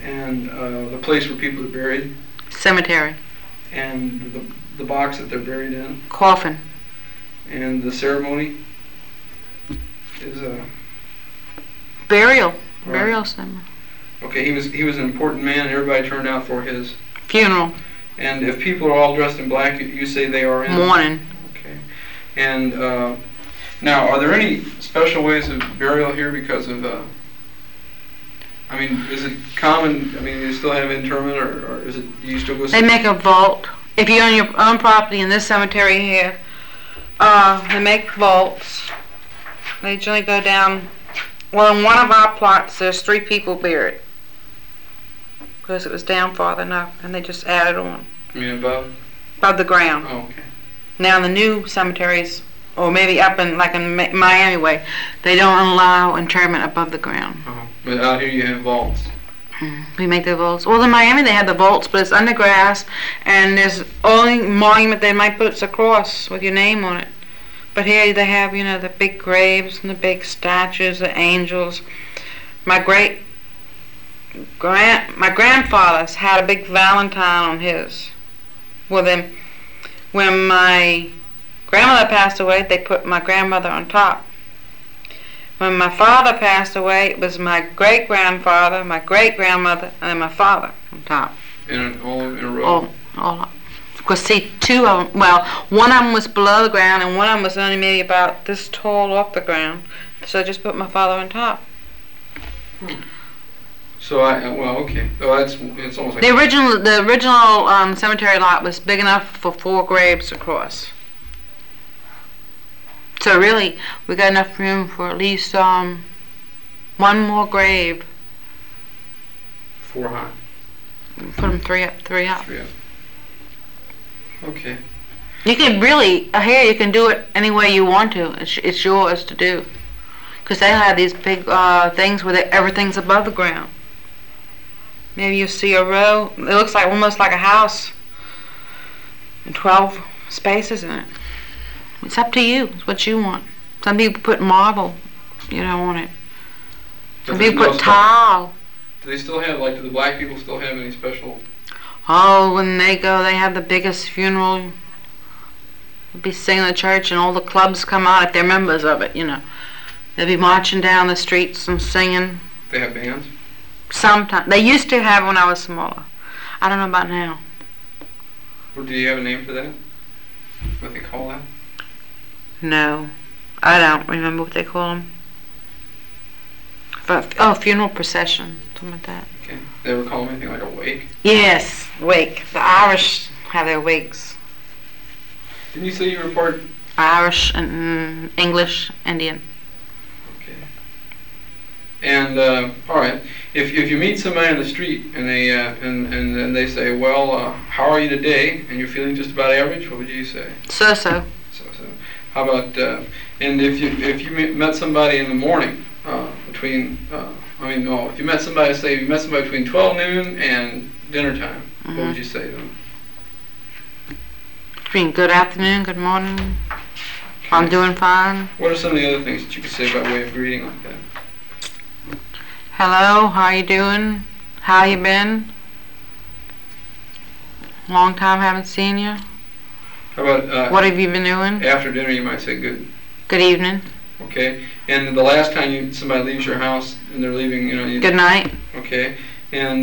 And the place where people are buried. Cemetery. And the box that they're buried in. Coffin. And the ceremony is a burial. Right. Burial ceremony. Okay, he was an important man, and everybody turned out for his funeral. And if people are all dressed in black, you say they are in mourning. Okay. And now, are there any special ways of burial here because of? I mean, is it common? I mean, you still have interment, or is it? Do you still go? They make a vault. If you own your own property in this cemetery here, they make vaults. They generally go down. Well, in one of our plots, there's 3 people buried because it was down farther enough, and they just added on. You mean above? Above the ground. Oh, okay. Now in the new cemeteries, or maybe up in like in Miami way, they don't allow interment above the ground. Oh, but out here you have vaults. We make the vaults. Well, in Miami they have the vaults, but it's under grass, and there's only monument they might put a cross with your name on it. But here they have, you know, the big graves and the big statues, the angels. My grandfather's had a big Valentine on his. Well, then, when my grandmother passed away, they put my grandmother on top. When my father passed away, it was my great-grandfather, my great-grandmother, and then my father on top. All in a row? All up. Because see, 2 of them, well, one of them was below the ground, and one of them was only maybe about this tall off the ground. So I just put my father on top. So well, okay. So it's almost like the original cemetery lot was big enough for 4 graves across. So really, we got enough room for at least 1 more grave. 4 high. Put them 3 up. 3 up. Okay. You can really here you can do it any way you want to. It's yours to do. Because they have these big things where everything's above the ground. Maybe you see a row. It looks like almost like a house. And 12 spaces in it. It's up to you. It's what you want. Some people put marble, on it. Some people put tile. Do they still have, do the black people still have any special? Oh, when they go, they have the biggest funeral. They'll be singing the church, and all the clubs come out if they're members of it, They'll be marching down the streets and singing. They have bands? Sometimes. They used to have when I was smaller. I don't know about now. Well, do you have a name for that? What they call that? No. I don't remember what they call them. But, funeral procession. Something like that. Okay. They ever call them anything like a wake? Yes, wake. The Irish have their wakes. Didn't you say you were part? Irish and English, Indian. Okay. And all right, if you meet somebody on the street and they and they say, well, how are you today? And you're feeling just about average, what would you say? So. So. How about and if you met somebody in the morning if you met somebody, say you met somebody between 12 noon and dinner time, what would you say to them? Between good afternoon, good morning. Okay. I'm doing fine. What are some of the other things that you could say by way of greeting like that? Hello, how you doing? How you been? Long time haven't seen you. How about what have you been doing? After dinner, you might say good. Good evening. Okay. And the last time somebody leaves your house and they're leaving, good night. Okay. And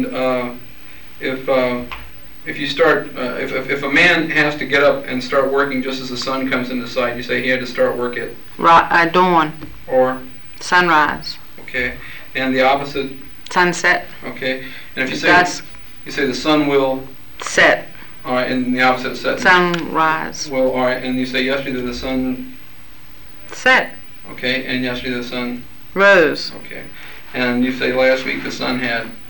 if you start, if a man has to get up and start working just as the sun comes into sight, you say he had to start work at dawn. Or sunrise. Okay. And the opposite? Sunset. Okay. And if you say dusk. You say the sun will set. All right. And the opposite is set. Sunrise. Well, all right. And you say yesterday the sun set. Okay. And yesterday the sun rose. Okay. And you say last week the sun had